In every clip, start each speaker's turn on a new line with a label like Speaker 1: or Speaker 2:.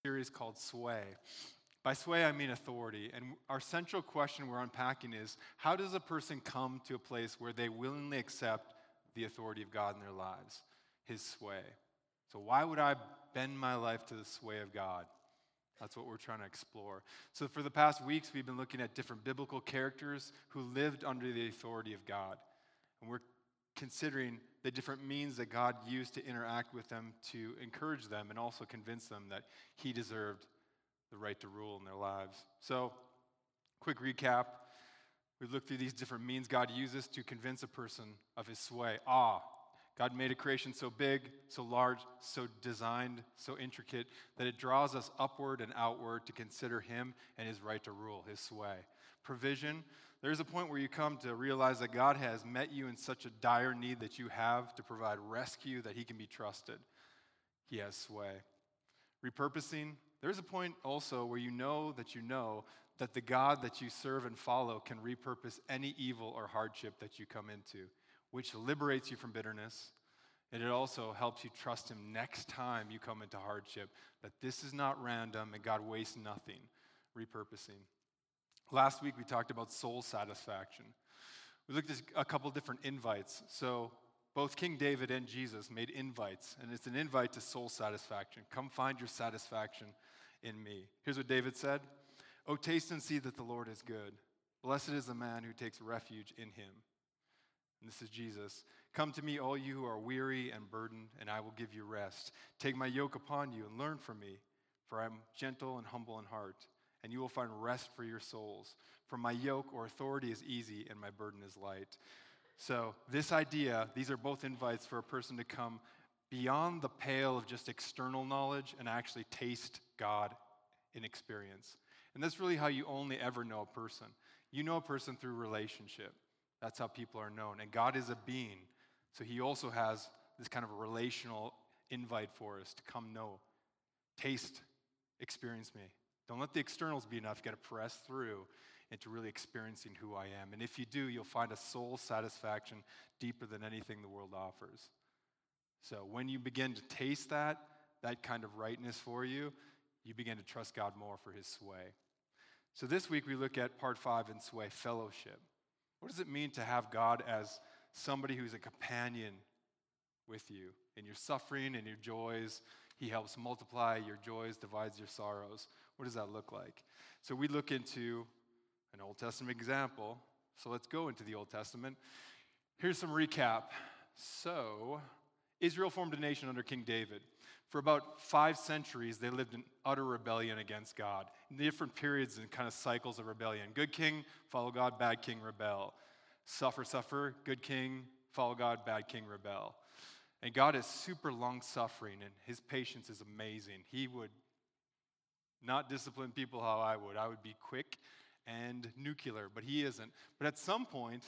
Speaker 1: Series called Sway. By sway, I mean authority. And our central question we're unpacking is how does a person come to a place where they willingly accept the authority of God in their lives, his sway? So, why would I bend my life to the sway of God? That's what we're trying to explore. So, for the past weeks, we've been looking at different biblical characters who lived under the authority of God. And we're considering the different means that God used to interact with them to encourage them and also convince them that he deserved the right to rule in their lives. So, quick recap. We looked through these different means God uses to convince a person of his sway. God made a creation so big, so large, so designed, so intricate, that it draws us upward and outward to consider him and his right to rule, his sway. Provision. There's a point where you come to realize that God has met you in such a dire need that you have to provide rescue, that he can be trusted. He has sway. Repurposing. There's a point also where you know that the God that you serve and follow can repurpose any evil or hardship that you come into, which liberates you from bitterness. And it also helps you trust him next time you come into hardship, that this is not random and God wastes nothing. Repurposing. Last week we talked about soul satisfaction. We looked at a couple different invites. So both King David and Jesus made invites, and it's an invite to soul satisfaction. Come find your satisfaction in me. Here's what David said. Oh, taste and see that the Lord is good. Blessed is the man who takes refuge in him. And this is Jesus. Come to me, all you who are weary and burdened, and I will give you rest. Take my yoke upon you and learn from me, for I am gentle and humble in heart, and you will find rest for your souls. For my yoke or authority is easy, and my burden is light. So this idea, these are both invites for a person to come beyond the pale of just external knowledge and actually taste God in experience. And that's really how you only ever know a person. You know a person through relationship. That's how people are known. And God is a being. So he also has this kind of a relational invite for us to come know, taste, experience me. Don't let the externals be enough. You got to press through into really experiencing who I am. And if you do, you'll find a soul satisfaction deeper than anything the world offers. So when you begin to taste that kind of rightness for you, you begin to trust God more for his sway. So this week we look at part 5 in sway, fellowship. What does it mean to have God as somebody who's a companion with you in your suffering and your joys? He helps multiply your joys, divides your sorrows. What does that look like? So we look into an Old Testament example. So let's go into the Old Testament. Here's some recap. So Israel formed a nation under King David. For about 5 centuries, they lived in utter rebellion against God. In different periods and kind of cycles of rebellion. Good king, follow God, bad king, rebel. Suffer, good king, follow God, bad king, rebel. And God is super long-suffering, and his patience is amazing. He would not discipline people how I would. I would be quick and nuclear, but he isn't. But at some point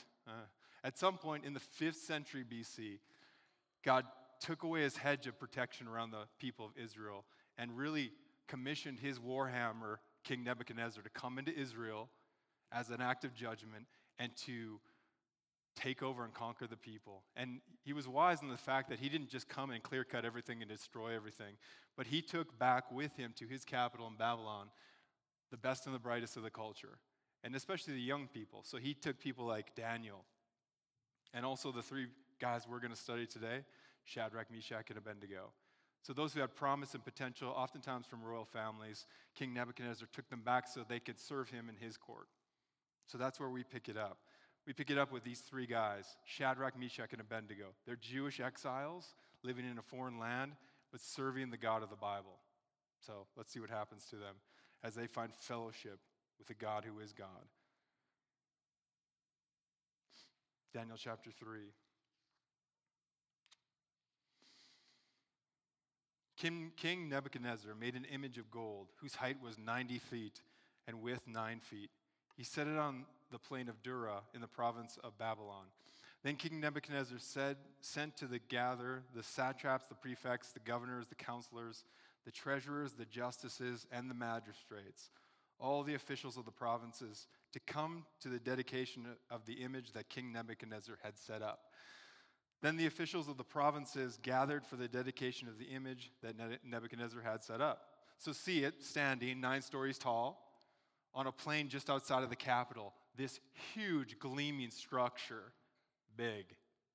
Speaker 1: in the 5th century BC, God took away his hedge of protection around the people of Israel and really commissioned his warhammer, King Nebuchadnezzar, to come into Israel as an act of judgment and to take over and conquer the people. And he was wise in the fact that he didn't just come and clear-cut everything and destroy everything, but he took back with him to his capital in Babylon the best and the brightest of the culture, and especially the young people. So he took people like Daniel, and also the 3 guys we're going to study today, Shadrach, Meshach, and Abednego. So those who had promise and potential, oftentimes from royal families, King Nebuchadnezzar took them back so they could serve him in his court. So that's where we pick it up. We pick it up with these 3 guys, Shadrach, Meshach, and Abednego. They're Jewish exiles living in a foreign land, but serving the God of the Bible. So let's see what happens to them as they find fellowship with the God who is God. Daniel chapter 3. King Nebuchadnezzar made an image of gold whose height was 90 feet and width 9 feet. He set it on the plain of Dura in the province of Babylon. Then King Nebuchadnezzar sent to gather the satraps, the prefects, the governors, the counselors, the treasurers, the justices, and the magistrates, all the officials of the provinces, to come to the dedication of the image that King Nebuchadnezzar had set up. Then the officials of the provinces gathered for the dedication of the image that Nebuchadnezzar had set up. So see it standing 9 stories tall on a plain just outside of the Capitol. This huge, gleaming structure, big.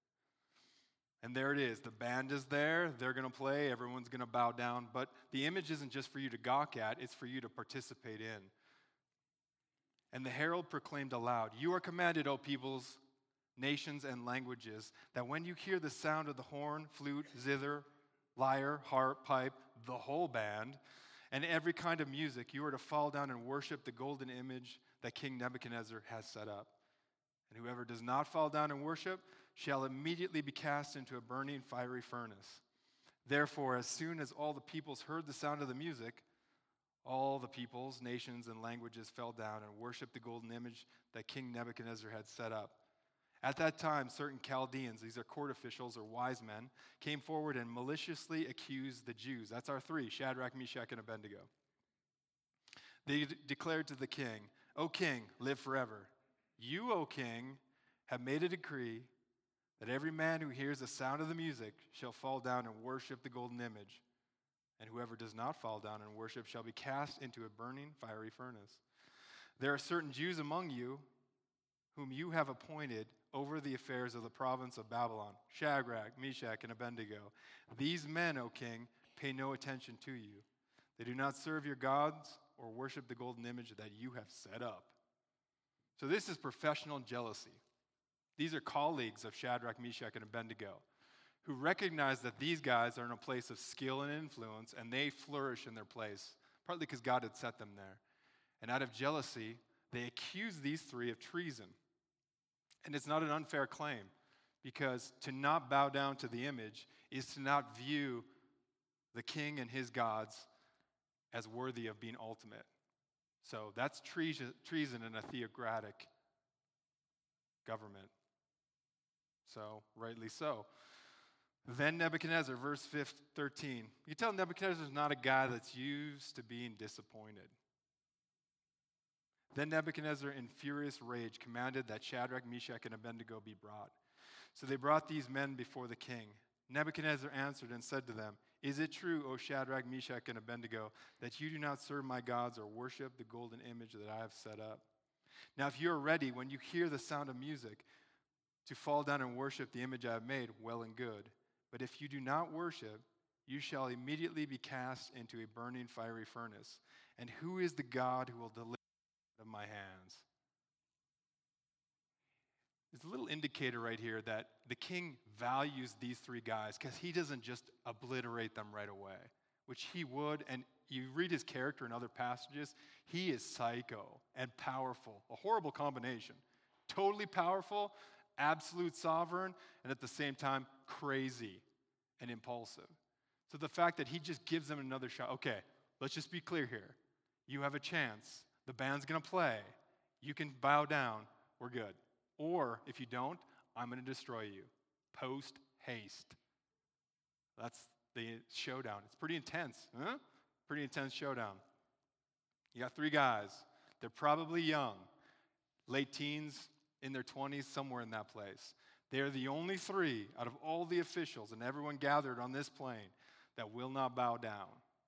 Speaker 1: And there it is. The band is there. They're going to play. Everyone's going to bow down. But the image isn't just for you to gawk at. It's for you to participate in. And the herald proclaimed aloud, "You are commanded, O peoples, nations, and languages, that when you hear the sound of the horn, flute, zither, lyre, harp, pipe, the whole band, and every kind of music, you are to fall down and worship the golden image that King Nebuchadnezzar has set up. And whoever does not fall down and worship shall immediately be cast into a burning fiery furnace. Therefore, as soon as all the peoples heard the sound of the music, all the peoples, nations, and languages fell down and worshiped the golden image that King Nebuchadnezzar had set up. At that time, certain Chaldeans, these are court officials or wise men, came forward and maliciously accused the Jews." That's our 3, Shadrach, Meshach, and Abednego. They declared to the king, "O king, live forever. You, O king, have made a decree that every man who hears the sound of the music shall fall down and worship the golden image. And whoever does not fall down and worship shall be cast into a burning fiery furnace. There are certain Jews among you whom you have appointed over the affairs of the province of Babylon, Shadrach, Meshach, and Abednego. These men, O king, pay no attention to you. They do not serve your gods or worship the golden image that you have set up." So this is professional jealousy. These are colleagues of Shadrach, Meshach, and Abednego who recognize that these guys are in a place of skill and influence, and they flourish in their place, partly because God had set them there. And out of jealousy, they accuse these 3 of treason. And it's not an unfair claim, because to not bow down to the image is to not view the king and his gods as worthy of being ultimate. So that's treason in a theocratic government. So, rightly so. Then Nebuchadnezzar, verse 13. You tell Nebuchadnezzar is not a guy that's used to being disappointed. Then Nebuchadnezzar, in furious rage, commanded that Shadrach, Meshach, and Abednego be brought. So they brought these men before the king. Nebuchadnezzar answered and said to them, "Is it true, O Shadrach, Meshach, and Abednego, that you do not serve my gods or worship the golden image that I have set up? Now if you are ready, when you hear the sound of music, to fall down and worship the image I have made, well and good. But if you do not worship, you shall immediately be cast into a burning fiery furnace. And who is the God who will deliver you out of my hands?" There's a little indicator right here that the king values these 3 guys because he doesn't just obliterate them right away, which he would. And you read his character in other passages, he is psycho and powerful, a horrible combination. Totally powerful, absolute sovereign, and at the same time, crazy and impulsive. So the fact that he just gives them another shot, okay, let's just be clear here. You have a chance. The band's going to play. You can bow down. We're good. Or if you don't, I'm going to destroy you. Post haste. That's the showdown. It's pretty intense, huh? Pretty intense showdown. You got 3 guys. They're probably young, late teens, in their 20s, somewhere in that place. They're the only 3 out of all the officials and everyone gathered on this plain that will not bow down.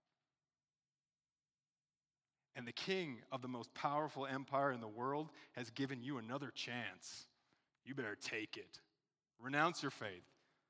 Speaker 1: And the king of the most powerful empire in the world has given you another chance. You better take it. Renounce your faith.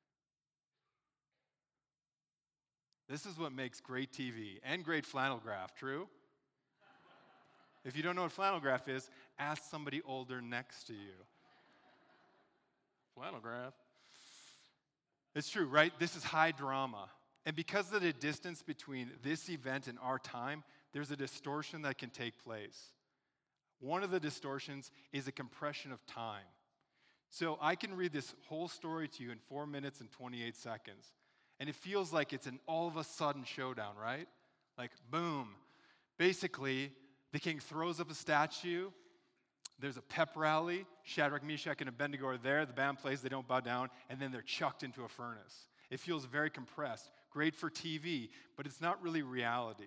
Speaker 1: This is what makes great TV and great flannel graph, true? If you don't know what flannel graph is, ask somebody older next to you. Flannel graph. It's true, right? This is high drama. And because of the distance between this event and our time, there's a distortion that can take place. One of the distortions is a compression of time. So I can read this whole story to you in 4 minutes and 28 seconds. And it feels like it's an all of a sudden showdown, right? Like, boom. Basically, the king throws up a statue. There's a pep rally. Shadrach, Meshach, and Abednego are there. The band plays. They don't bow down. And then they're chucked into a furnace. It feels very compressed. Great for TV, but it's not really reality.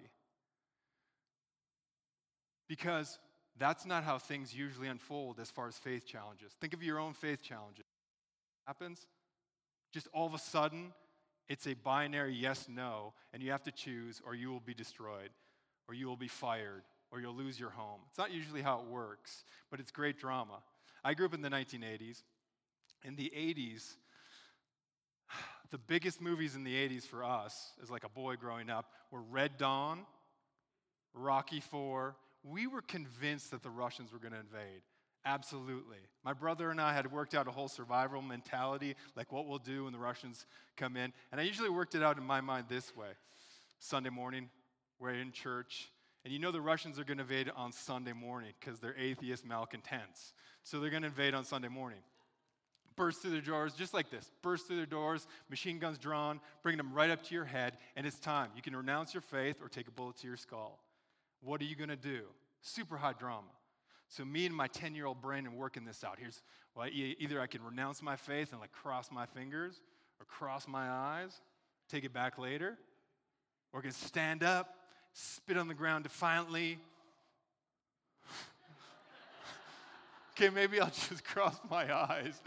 Speaker 1: Because that's not how things usually unfold as far as faith challenges. Think of your own faith challenges. What happens? Just all of a sudden, it's a binary yes, no, and you have to choose or you will be destroyed. or you will be fired, or you'll lose your home. It's not usually how it works, but it's great drama. I grew up in the 1980s. In the 80s, the biggest movies in the 80s for us, as like a boy growing up, were Red Dawn, Rocky IV. We were convinced that the Russians were going to invade. Absolutely. My brother and I had worked out a whole survival mentality, like what we'll do when the Russians come in. And I usually worked it out in my mind this way. Sunday morning, we're in church, and you know the Russians are going to invade on Sunday morning because they're atheist malcontents. So they're going to invade on Sunday morning. Burst through their doors, just like this. Burst through their doors, machine guns drawn, bringing them right up to your head, and it's time. You can renounce your faith or take a bullet to your skull. What are you going to do? Super high drama. So me and my 10-year-old brain are working this out. Either I can renounce my faith and like cross my fingers or cross my eyes, take it back later, or I can stand up, spit on the ground defiantly. Okay, maybe I'll just cross my eyes.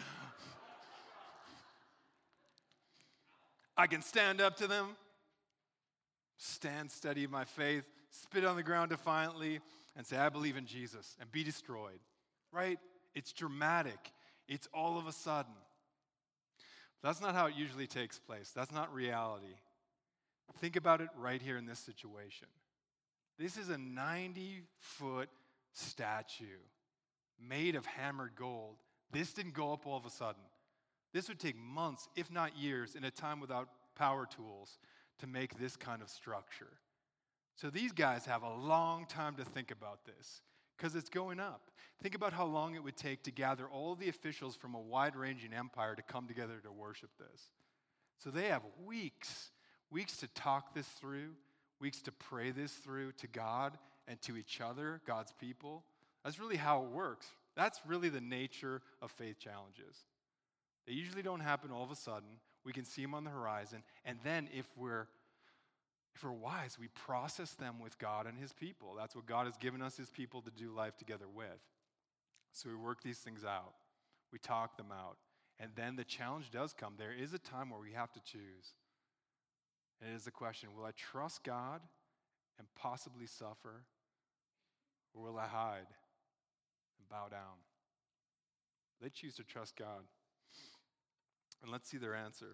Speaker 1: I can stand up to them, stand steady in my faith, spit on the ground defiantly, and say, I believe in Jesus, and be destroyed, right? It's dramatic. It's all of a sudden. That's not how it usually takes place. That's not reality. Think about it right here in this situation. This is a 90-foot statue made of hammered gold. This didn't go up all of a sudden. This would take months, if not years, in a time without power tools to make this kind of structure. So these guys have a long time to think about this because it's going up. Think about how long it would take to gather all the officials from a wide-ranging empire to come together to worship this. So they have weeks to talk this through, weeks to pray this through to God and to each other, God's people. That's really how it works. That's really the nature of faith challenges. They usually don't happen all of a sudden. We can see them on the horizon, and then if we're wise, we process them with God and his people. That's what God has given us, his people, to do life together with. So we work these things out. We talk them out. And then the challenge does come. There is a time where we have to choose. And it is the question, will I trust God and possibly suffer? Or will I hide and bow down? They choose to trust God. And let's see their answer.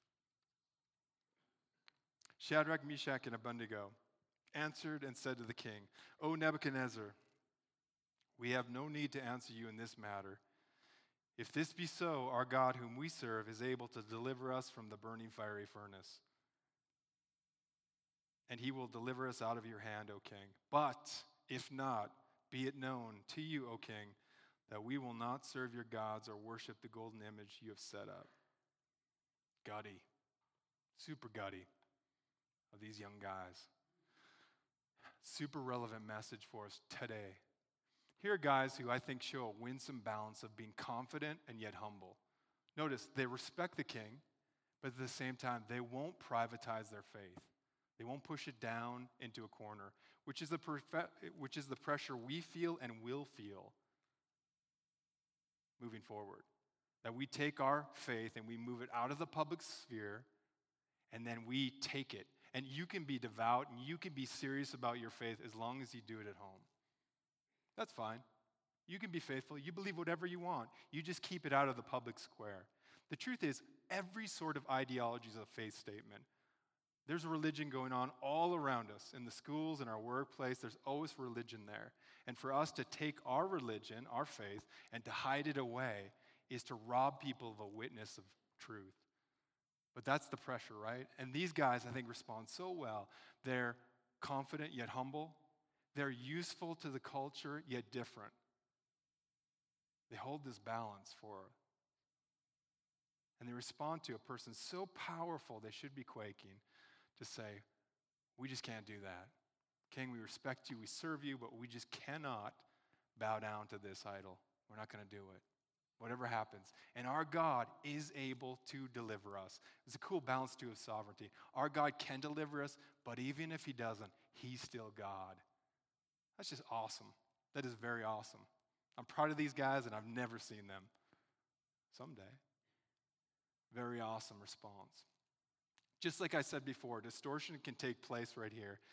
Speaker 1: Shadrach, Meshach, and Abednego answered and said to the king, O Nebuchadnezzar, we have no need to answer you in this matter. If this be so, our God whom we serve is able to deliver us from the burning fiery furnace. And he will deliver us out of your hand, O king. But if not, be it known to you, O king, that we will not serve your gods or worship the golden image you have set up. Gutty, super gutty of these young guys. Super relevant message for us today. Here are guys who I think show a winsome balance of being confident and yet humble. Notice, they respect the king, but at the same time, they won't privatize their faith. They won't push it down into a corner, which is the pressure we feel and will feel moving forward. That we take our faith and we move it out of the public sphere, and then we take it. And you can be devout and you can be serious about your faith as long as you do it at home. That's fine. You can be faithful. You believe whatever you want. You just keep it out of the public square. The truth is, every sort of ideology is a faith statement. There's religion going on all around us, in the schools, in our workplace. There's always religion there. And for us to take our religion, our faith, and to hide it away is to rob people of a witness of truth. But that's the pressure, right? And these guys, I think, respond so well. They're confident yet humble. They're useful to the culture yet different. They hold this balance for us. And they respond to a person so powerful they should be quaking to say, we just can't do that. King, we respect you, we serve you, but we just cannot bow down to this idol. We're not going to do it. Whatever happens. And our God is able to deliver us. It's a cool balance too of sovereignty. Our God can deliver us, but even if he doesn't, he's still God. That's just awesome. That is very awesome. I'm proud of these guys, and I've never seen them. Someday. Very awesome response. Just like I said before, distortion can take place right here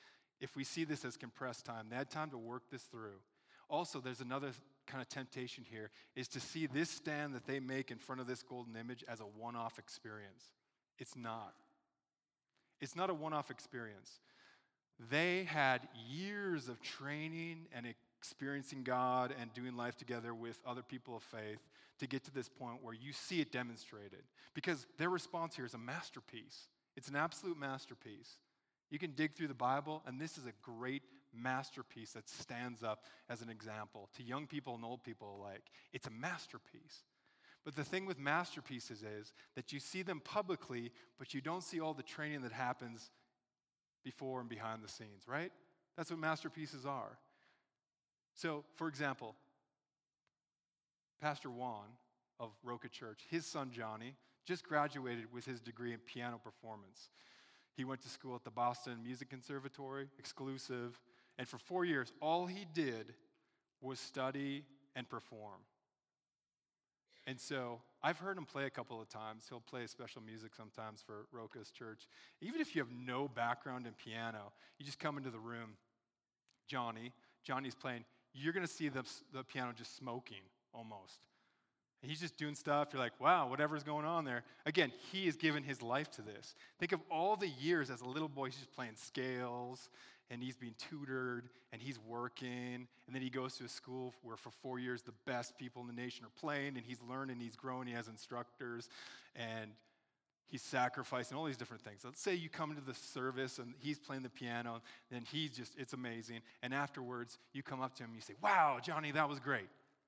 Speaker 1: if we see this as compressed time, they had time to work this through. Also, there's another kind of temptation here, is to see this stand that they make in front of this golden image as a one-off experience. It's not. It's not a one-off experience. They had years of training and experiencing God and doing life together with other people of faith to get to this point where you see it demonstrated. Because their response here is a masterpiece. It's an absolute masterpiece. You can dig through the Bible, and this is a great masterpiece that stands up as an example to young people and old people alike. It's a masterpiece. But the thing with masterpieces is that you see them publicly, but you don't see all the training that happens before and behind the scenes, right? That's what masterpieces are. So, for example, Pastor Juan of Roca Church, his son Johnny, just graduated with his degree in piano performance. He went to school at the Boston Music Conservatory, exclusive, and for 4 years, all he did was study and perform. And so I've heard him play a couple of times. He'll play special music sometimes for Roca's church. Even if you have no background in piano, you just come into the room, Johnny's playing, you're going to see the piano just smoking almost. And he's just doing stuff. You're like, wow, whatever's going on there. Again, he has given his life to this. Think of all the years as a little boy, he's just playing scales, and he's being tutored, and he's working, and then he goes to a school where for 4 years the best people in the nation are playing, and he's learning, he's growing, he has instructors, and he's sacrificing all these different things. Let's say you come into the service, and he's playing the piano, and it's amazing, and afterwards you come up to him and you say, wow, Johnny, that was great.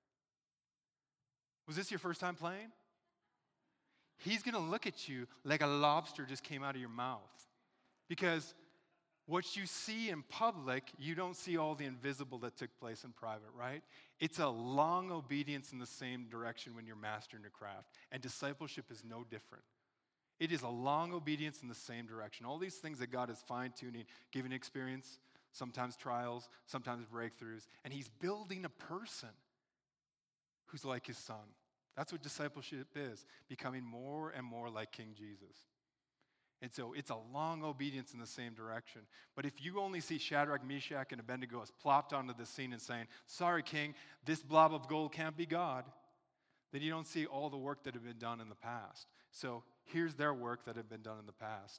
Speaker 1: Was this your first time playing? He's going to look at you like a lobster just came out of your mouth. Because what you see in public, you don't see all the invisible that took place in private, right? It's a long obedience in the same direction when you're mastering your craft. And discipleship is no different. It is a long obedience in the same direction. All these things that God is fine-tuning, giving experience, sometimes trials, sometimes breakthroughs. And he's building a person who's like his son. That's what discipleship is, becoming more and more like King Jesus. And so it's a long obedience in the same direction. But if you only see Shadrach, Meshach, and Abednego as plopped onto the scene and saying, sorry, King, this blob of gold can't be God, then you don't see all the work that had been done in the past. So here's their work that had been done in the past.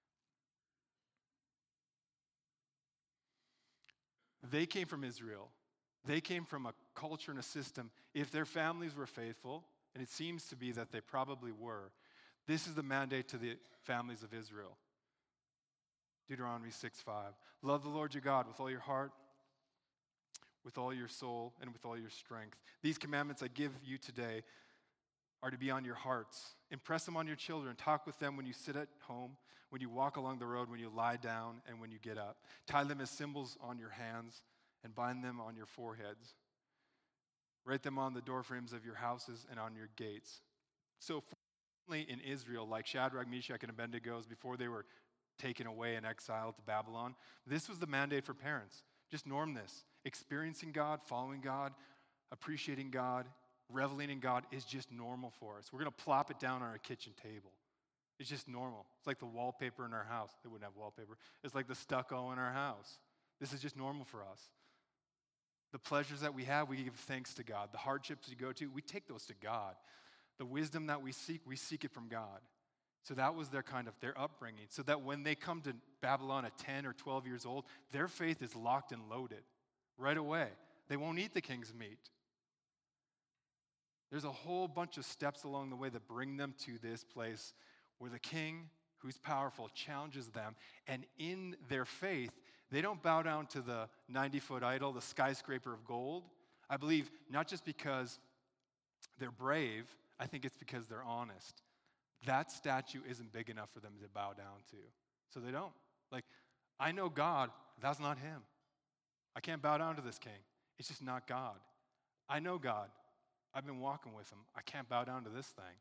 Speaker 1: They came from Israel. They came from a culture and a system. If their families were faithful, and it seems to be that they probably were, this is the mandate to the families of Israel. Deuteronomy 6:5. Love the Lord your God with all your heart, with all your soul, and with all your strength. These commandments I give you today are to be on your hearts. Impress them on your children. Talk with them when you sit at home, when you walk along the road, when you lie down, and when you get up. Tie them as symbols on your hands and bind them on your foreheads. Write them on the doorframes of your houses and on your gates. So fortunately in Israel, like Shadrach, Meshach, and Abednego, before they were taken away and exiled to Babylon, this was the mandate for parents. Just norm this. Experiencing God, following God, appreciating God, reveling in God is just normal for us. We're going to plop it down on our kitchen table. It's just normal. It's like the wallpaper in our house. They wouldn't have wallpaper. It's like the stucco in our house. This is just normal for us. The pleasures that we have, we give thanks to God. The hardships we go to, we take those to God. The wisdom that we seek it from God. So that was their upbringing. So that when they come to Babylon at 10 or 12 years old, their faith is locked and loaded right away. They won't eat the king's meat. There's a whole bunch of steps along the way that bring them to this place where the king, who's powerful, challenges them. And in their faith, they don't bow down to the 90-foot idol, the skyscraper of gold. I believe not just because they're brave, I think it's because they're honest. That statue isn't big enough for them to bow down to. So they don't. Like, I know God, that's not him. I can't bow down to this king. It's just not God. I know God. I've been walking with him. I can't bow down to this thing.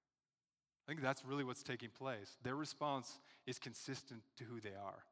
Speaker 1: I think that's really what's taking place. Their response is consistent to who they are.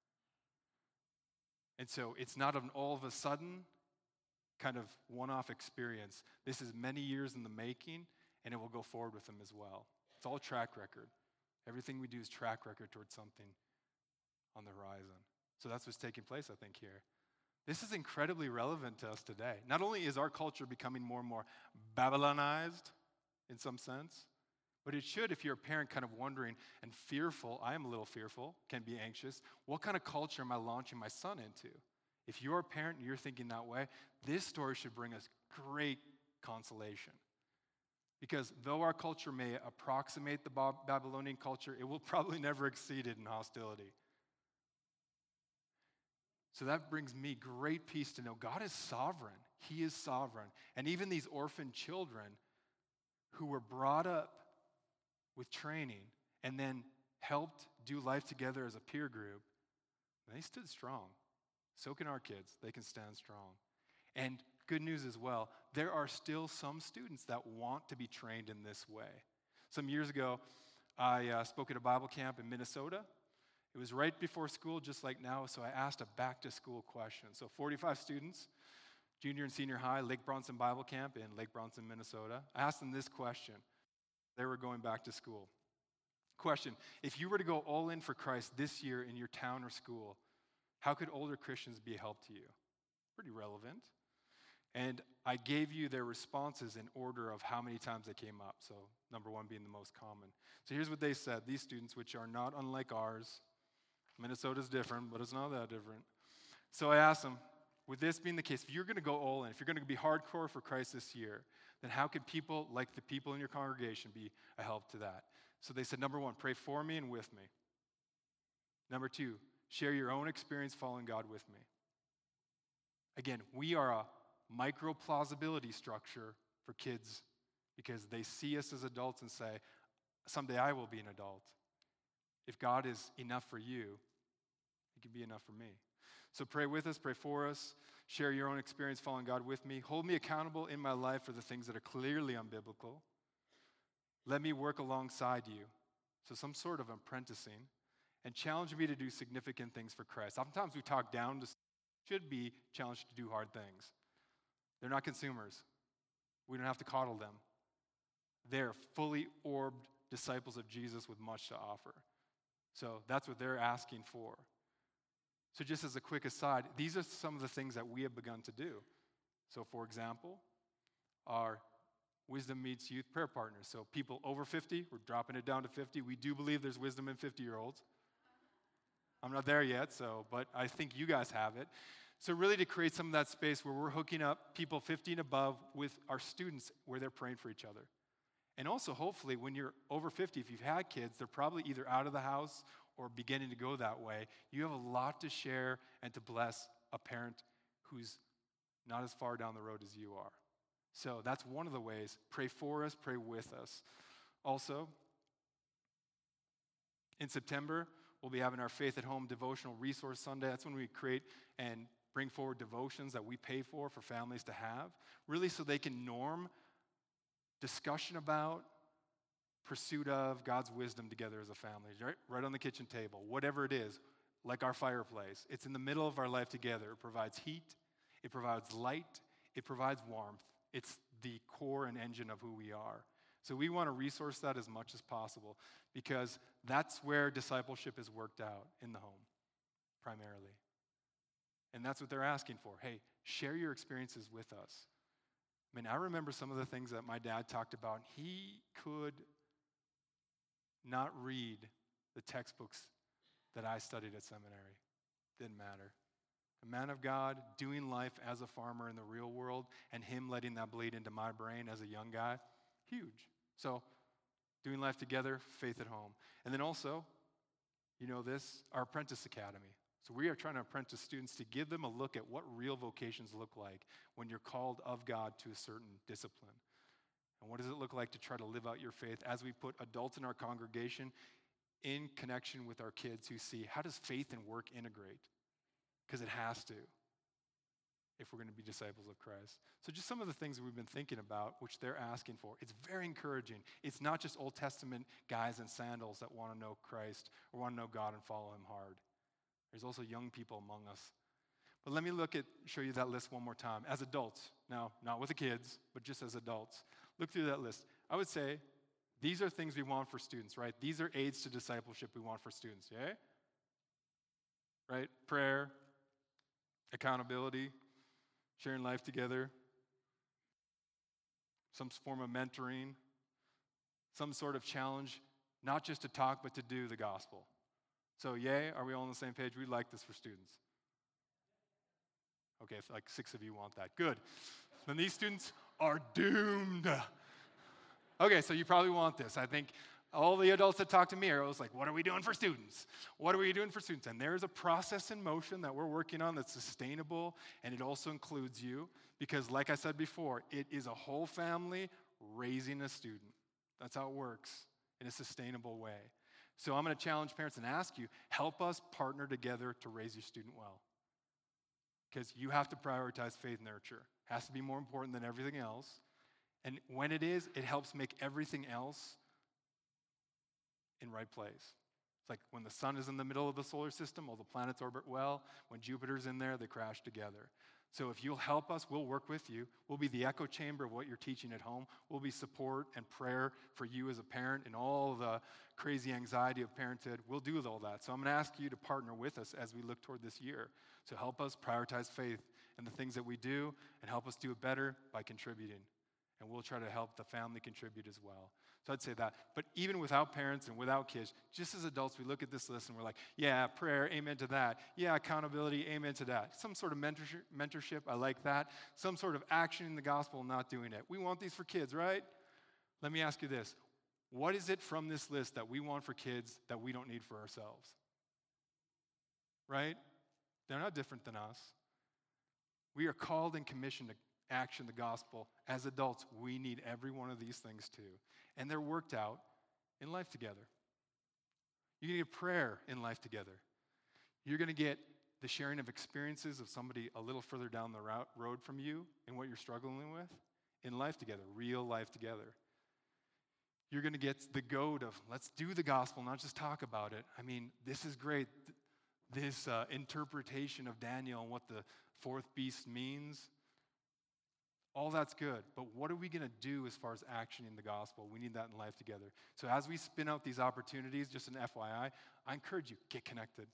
Speaker 1: And so it's not an all of a sudden kind of one-off experience. This is many years in the making, and it will go forward with them as well. It's all track record. Everything we do is track record towards something on the horizon. So that's what's taking place, I think, here. This is incredibly relevant to us today. Not only is our culture becoming more and more Babylonized in some sense, but it should, if you're a parent kind of wondering and fearful, I am a little fearful, can be anxious, what kind of culture am I launching my son into? If you're a parent and you're thinking that way, this story should bring us great consolation. Because though our culture may approximate the Babylonian culture, it will probably never exceed it in hostility. So that brings me great peace to know God is sovereign. He is sovereign. And even these orphan children who were brought up with training and then helped do life together as a peer group, they stood strong. So can our kids. They can stand strong. And good news as well, there are still some students that want to be trained in this way. Some years ago, I spoke at a Bible camp in Minnesota. It was right before school, just like now, so I asked a back-to-school question. So 45 students, junior and senior high, Lake Bronson Bible Camp in Lake Bronson, Minnesota. I asked them this question. They were going back to school. Question, if you were to go all in for Christ this year in your town or school, how could older Christians be a help to you? Pretty relevant. And I gave you their responses in order of how many times they came up. So number one being the most common. So here's what they said. These students, which are not unlike ours, Minnesota's different, but it's not that different. So I asked them, with this being the case, if you're going to go all in, if you're going to be hardcore for Christ this year, then how could people like the people in your congregation be a help to that? So they said, number one, pray for me and with me. Number two, share your own experience following God with me. Again, we are a micro-plausibility structure for kids because they see us as adults and say, someday I will be an adult. If God is enough for you, He can be enough for me. So pray with us, pray for us, share your own experience following God with me. Hold me accountable in my life for the things that are clearly unbiblical. Let me work alongside you. So some sort of apprenticing. And challenge me to do significant things for Christ. Sometimes we talk down to should be challenged to do hard things. They're not consumers. We don't have to coddle them. They're fully orbed disciples of Jesus with much to offer. So that's what they're asking for. So just as a quick aside, these are some of the things that we have begun to do. So for example, our Wisdom Meets Youth prayer partners. So people over 50, we're dropping it down to 50. We do believe there's wisdom in 50-year-olds. I'm not there yet, but I think you guys have it. So really to create some of that space where we're hooking up people 50 and above with our students where they're praying for each other. And also, hopefully, when you're over 50, if you've had kids, they're probably either out of the house or beginning to go that way. You have a lot to share and to bless a parent who's not as far down the road as you are. So that's one of the ways. Pray for us, pray with us. Also, in September, we'll be having our Faith at Home Devotional Resource Sunday. That's when we create and bring forward devotions that we pay for families to have, really so they can norm discussion about, pursuit of God's wisdom together as a family, right on the kitchen table, whatever it is, like our fireplace. It's in the middle of our life together. It provides heat, it provides light, it provides warmth. It's the core and engine of who we are. So we want to resource that as much as possible because that's where discipleship is worked out, in the home, primarily. And that's what they're asking for. Hey, share your experiences with us. I mean, I remember some of the things that my dad talked about. He could not read the textbooks that I studied at seminary. Didn't matter. A man of God doing life as a farmer in the real world and him letting that bleed into my brain as a young guy, huge. So doing life together, Faith at Home. And then also, you know this, our Apprentice Academy. So we are trying to apprentice students to give them a look at what real vocations look like when you're called of God to a certain discipline. And what does it look like to try to live out your faith as we put adults in our congregation in connection with our kids who see how does faith and work integrate? Because it has to if we're going to be disciples of Christ. So just some of the things that we've been thinking about, which they're asking for. It's very encouraging. It's not just Old Testament guys in sandals that want to know Christ or want to know God and follow Him hard. There's also young people among us. But let me show you that list one more time. As adults, now, not with the kids, but just as adults, look through that list. I would say these are things we want for students, right? These are aids to discipleship we want for students, yeah? right? Prayer, accountability, sharing life together, some form of mentoring, some sort of challenge, not just to talk, but to do the gospel. So, yay, are we all on the same page? We'd like this for students. Okay, like 6 of you want that. Good. Then these students are doomed. Okay, so you probably want this. I think all the adults that talk to me are always like, what are we doing for students? What are we doing for students? And there's a process in motion that we're working on that's sustainable, and it also includes you, because like I said before, it is a whole family raising a student. That's how it works in a sustainable way. So I'm going to challenge parents and ask you, help us partner together to raise your student well. Because you have to prioritize faith nurture. It has to be more important than everything else. And when it is, it helps make everything else in right place. It's like when the sun is in the middle of the solar system, all the planets orbit well. When Jupiter's in there, they crash together. So if you'll help us, we'll work with you. We'll be the echo chamber of what you're teaching at home. We'll be support and prayer for you as a parent and all the crazy anxiety of parenthood. We'll do all that. So I'm going to ask you to partner with us as we look toward this year. So help us prioritize faith and the things that we do, and help us do it better by contributing. And we'll try to help the family contribute as well. So I'd say that. But even without parents and without kids, just as adults, we look at this list and we're like, yeah, prayer, amen to that. Yeah, accountability, amen to that. Some sort of mentorship, I like that. Some sort of action in the gospel, not doing it. We want these for kids, right? Let me ask you this. What is it from this list that we want for kids that we don't need for ourselves? Right? They're not different than us. We are called and commissioned to action the gospel. As adults, we need every one of these things too. And they're worked out in life together. You're going to get prayer in life together. You're going to get the sharing of experiences of somebody a little further down the road from you and what you're struggling with in life together, real life together. You're going to get the goad of, let's do the gospel, not just talk about it. I mean, this is great. This interpretation of Daniel and what the fourth beast means, all that's good, but what are we going to do as far as action in the gospel? We need that in life together. So as we spin out these opportunities, just an FYI, I encourage you, get connected.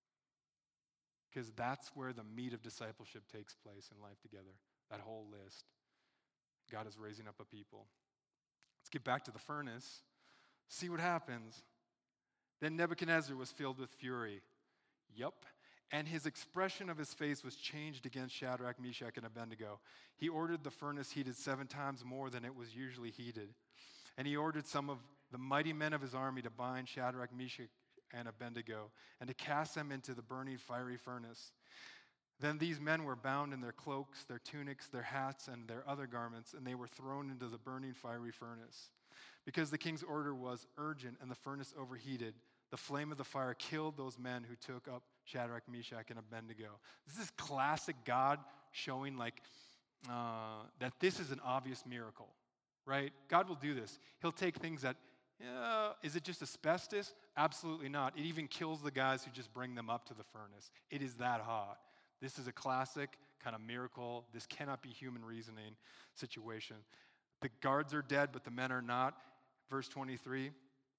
Speaker 1: Because that's where the meat of discipleship takes place in life together, that whole list. God is raising up a people. Let's get back to the furnace, see what happens. Then Nebuchadnezzar was filled with fury. Yup. And his expression of his face was changed against Shadrach, Meshach, and Abednego. He ordered the furnace heated 7 times more than it was usually heated. And he ordered some of the mighty men of his army to bind Shadrach, Meshach, and Abednego, and to cast them into the burning fiery furnace. Then these men were bound in their cloaks, their tunics, their hats, and their other garments, and they were thrown into the burning fiery furnace. Because the king's order was urgent and the furnace overheated, the flame of the fire killed those men who took up Shadrach, Meshach, and Abednego. This is classic God showing that this is an obvious miracle, right? God will do this. He'll take things that, is it just asbestos? Absolutely not. It even kills the guys who just bring them up to the furnace. It is that hot. This is a classic kind of miracle. This cannot be human reasoning situation. The guards are dead, but the men are not. Verse 23.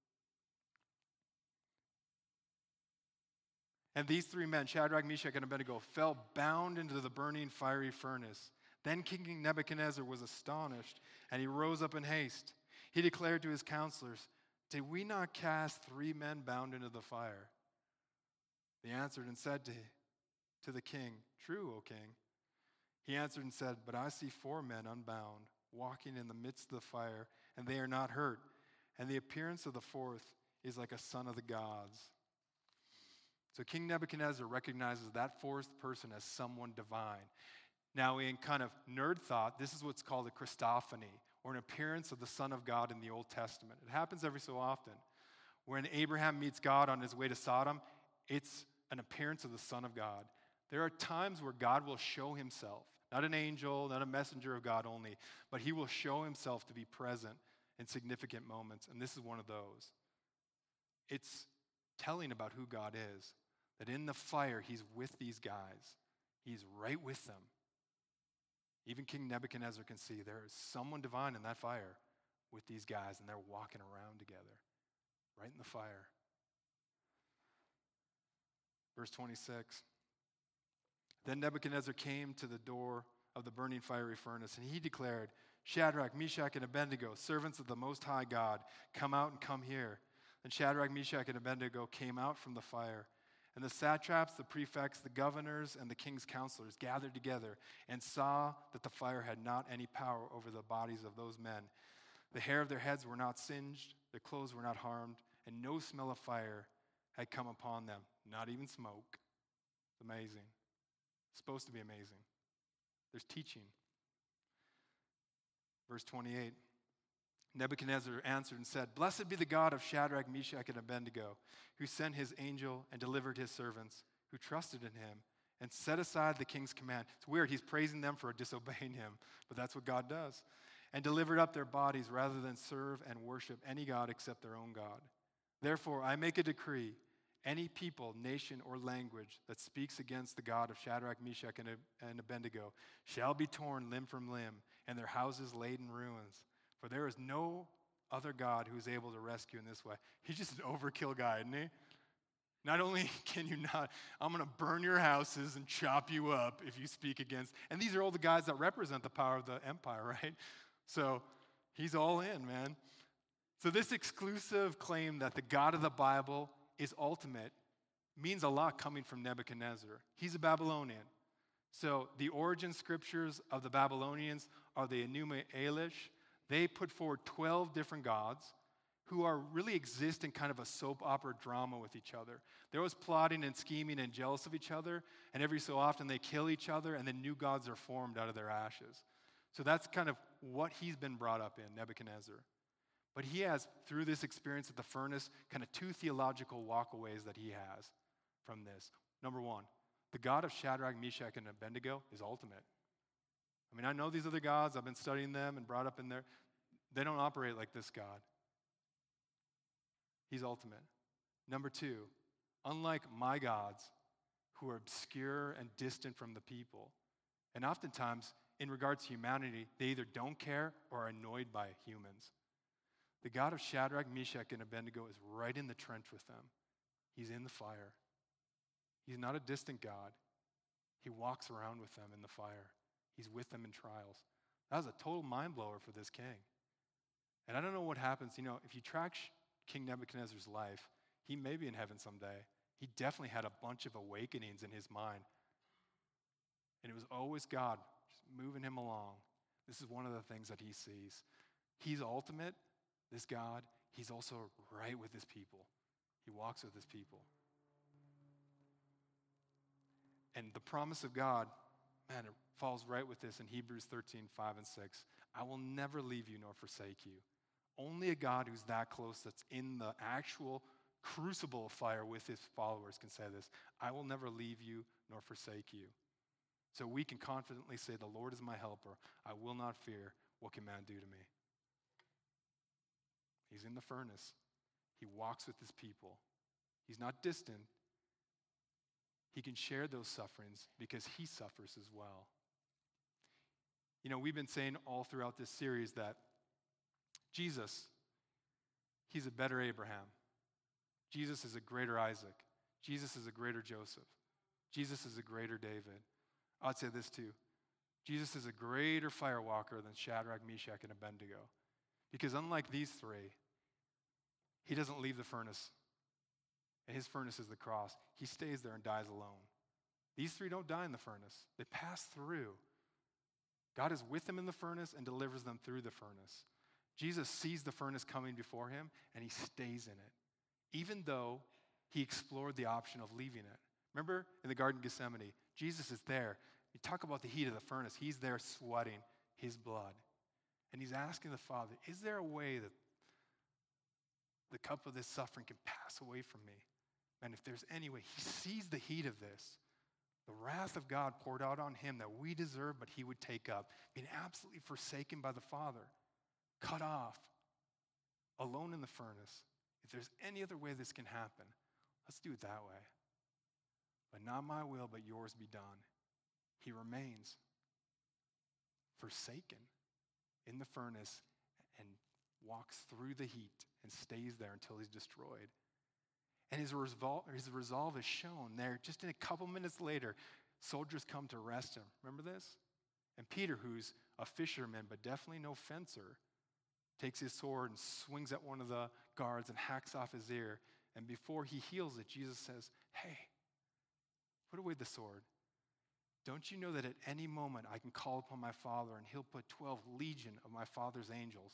Speaker 1: And these 3 men, Shadrach, Meshach, and Abednego, fell bound into the burning fiery furnace. Then King Nebuchadnezzar was astonished, and he rose up in haste. He declared to his counselors, "Did we not cast 3 men bound into the fire?" They answered and said to the king, "True, O king." He answered and said, "But I see 4 men unbound, walking in the midst of the fire, and they are not hurt. And the appearance of the 4th is like a son of the gods." So King Nebuchadnezzar recognizes that 4th person as someone divine. Now, in kind of nerd thought, this is what's called a Christophany, or an appearance of the Son of God in the Old Testament. It happens every so often. When Abraham meets God on his way to Sodom, it's an appearance of the Son of God. There are times where God will show himself, not an angel, not a messenger of God only, but he will show himself to be present in significant moments, and this is one of those. It's telling about who God is, that in the fire, he's with these guys. He's right with them. Even King Nebuchadnezzar can see there is someone divine in that fire with these guys, and they're walking around together, right in the fire. Verse 26. Then Nebuchadnezzar came to the door of the burning fiery furnace, and he declared, Shadrach, Meshach, and Abednego, servants of the Most High God, come out and come here. And Shadrach, Meshach, and Abednego came out from the fire. And the satraps, the prefects, the governors, and the king's counselors gathered together and saw that the fire had not any power over the bodies of those men. The hair of their heads were not singed, their clothes were not harmed, and no smell of fire had come upon them, not even smoke. It's amazing. It's supposed to be amazing. There's teaching. Verse 28. Nebuchadnezzar answered and said, Blessed be the God of Shadrach, Meshach, and Abednego, who sent his angel and delivered his servants, who trusted in him, and set aside the king's command. It's weird, he's praising them for disobeying him, but that's what God does. And delivered up their bodies rather than serve and worship any god except their own God. Therefore, I make a decree, any people, nation, or language that speaks against the God of Shadrach, Meshach, and Abednego shall be torn limb from limb, and their houses laid in ruins. For there is no other God who is able to rescue in this way. He's just an overkill guy, isn't he? Not only can you not, I'm going to burn your houses and chop you up if you speak against. And these are all the guys that represent the power of the empire, right? So he's all in, man. So this exclusive claim that the God of the Bible is ultimate means a lot coming from Nebuchadnezzar. He's a Babylonian. So the origin scriptures of the Babylonians are the Enuma Elish. They put forward 12 different gods who really exist in kind of a soap opera drama with each other. There was plotting and scheming and jealous of each other, and every so often they kill each other, and then new gods are formed out of their ashes. So that's kind of what he's been brought up in, Nebuchadnezzar. But he has, through this experience at the furnace, kind of two theological walkaways that he has from this. Number one, the God of Shadrach, Meshach, and Abednego is ultimate. I mean, I know these other gods. I've been studying them and brought up in there. They don't operate like this God. He's ultimate. Number two, unlike my gods, who are obscure and distant from the people, and oftentimes, in regards to humanity, they either don't care or are annoyed by humans. The God of Shadrach, Meshach, and Abednego is right in the trench with them. He's in the fire. He's not a distant God. He walks around with them in the fire. He's with them in trials. That was a total mind blower for this king. And I don't know what happens. You know, if you track King Nebuchadnezzar's life, he may be in heaven someday. He definitely had a bunch of awakenings in his mind. And it was always God just moving him along. This is one of the things that he sees. He's ultimate, this God. He's also right with his people. He walks with his people. And the promise of God, man, it falls right with this in Hebrews 13, 5 and 6. I will never leave you nor forsake you. Only a God who's that close, that's in the actual crucible of fire with his followers, can say this. I will never leave you nor forsake you. So we can confidently say, the Lord is my helper. I will not fear. What can man do to me? He's in the furnace. He walks with his people. He's not distant. He can share those sufferings because he suffers as well. You know, we've been saying all throughout this series that Jesus, he's a better Abraham. Jesus is a greater Isaac. Jesus is a greater Joseph. Jesus is a greater David. I'd say this too. Jesus is a greater firewalker than Shadrach, Meshach, and Abednego. Because unlike these three, he doesn't leave the furnace. And his furnace is the cross. He stays there and dies alone. These three don't die in the furnace. They pass through. God is with them in the furnace and delivers them through the furnace. Jesus sees the furnace coming before him, and he stays in it, even though he explored the option of leaving it. Remember in the Garden of Gethsemane, Jesus is there. You talk about the heat of the furnace. He's there sweating his blood. And he's asking the Father, is there a way that the cup of this suffering can pass away from me? And if there's any way, he sees the heat of this, the wrath of God poured out on him that we deserve, but he would take up, being absolutely forsaken by the Father, cut off, alone in the furnace. If there's any other way this can happen, let's do it that way. But not my will, but yours be done. He remains forsaken in the furnace and walks through the heat and stays there until he's destroyed. And his resolve is shown there. Just in a couple minutes later, soldiers come to arrest him. Remember this? And Peter, who's a fisherman but definitely no fencer, takes his sword and swings at one of the guards and hacks off his ear. And before he heals it, Jesus says, hey, put away the sword. Don't you know that at any moment I can call upon my Father and he'll put 12 legion of my Father's angels,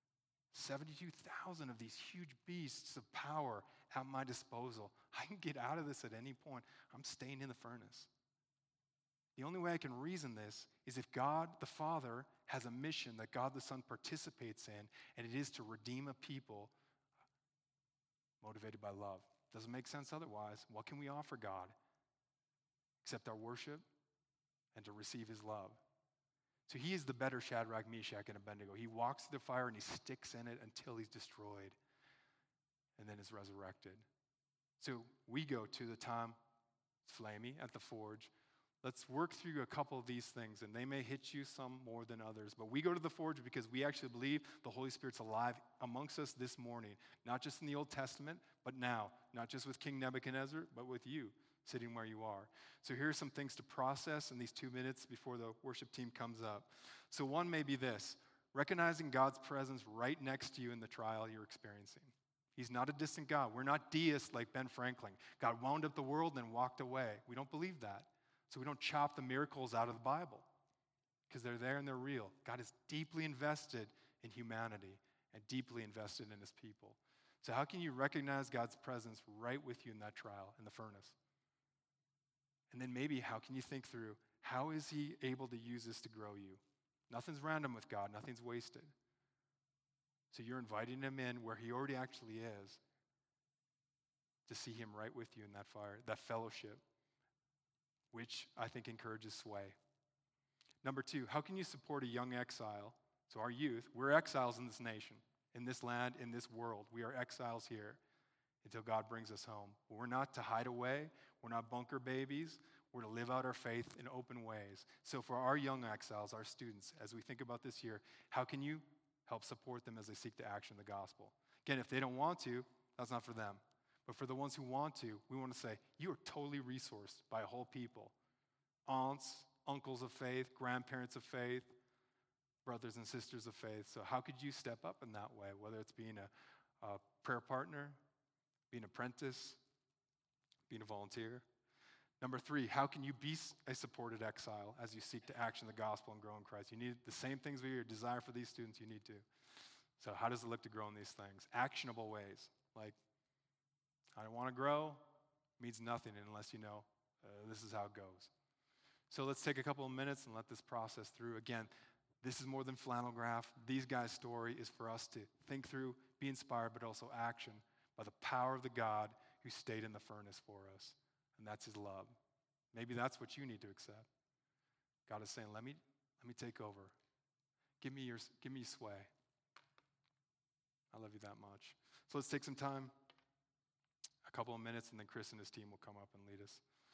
Speaker 1: 72,000 of these huge beasts of power at my disposal. I can get out of this at any point. I'm staying in the furnace. The only way I can reason this is if God the Father has a mission that God the Son participates in, and it is to redeem a people motivated by love. Doesn't make sense otherwise. What can we offer God except our worship and to receive his love? So he is the better Shadrach, Meshach, and Abednego. He walks through the fire and he sticks in it until he's destroyed and then is resurrected. So we go to the time, it's flamey, at the forge. Let's work through a couple of these things, and they may hit you some more than others. But we go to the forge because we actually believe the Holy Spirit's alive amongst us this morning, not just in the Old Testament, but now, not just with King Nebuchadnezzar, but with you sitting where you are. So here are some things to process in these 2 minutes before the worship team comes up. So one may be this: recognizing God's presence right next to you in the trial you're experiencing. He's not a distant God. We're not deists like Ben Franklin. God wound up the world and then walked away. We don't believe that. So we don't chop the miracles out of the Bible because they're there and they're real. God is deeply invested in humanity and deeply invested in his people. So how can you recognize God's presence right with you in that trial, in the furnace? And then maybe how can you think through, how is he able to use this to grow you? Nothing's random with God. Nothing's wasted. So you're inviting him in where he already actually is to see him right with you in that fire, that fellowship, which I think encourages sway. Number 2, how can you support a young exile? So our youth, we're exiles in this nation, in this land, in this world. We are exiles here until God brings us home. We're not to hide away. We're not bunker babies. We're to live out our faith in open ways. So for our young exiles, our students, as we think about this year, how can you help support them as they seek to action the gospel? Again, if they don't want to, that's not for them. But for the ones who want to, we want to say, you are totally resourced by a whole people. Aunts, uncles of faith, grandparents of faith, brothers and sisters of faith. So how could you step up in that way, whether it's being a prayer partner, being an apprentice, being a volunteer? Number 3, how can you be a supported exile as you seek to action the gospel and grow in Christ? You need the same things we desire for these students, you need to. So how does it look to grow in these things? Actionable ways, like I want to grow means nothing unless you know this is how it goes. So let's take a couple of minutes and let this process through. Again, this is more than flannel graph. These guys' story is for us to think through, be inspired, but also action by the power of the God who stayed in the furnace for us. And that's his love. Maybe that's what you need to accept. God is saying, let me take over. Give me sway. I love you that much. So let's take some time, a couple of minutes, and then Chris and his team will come up and lead us.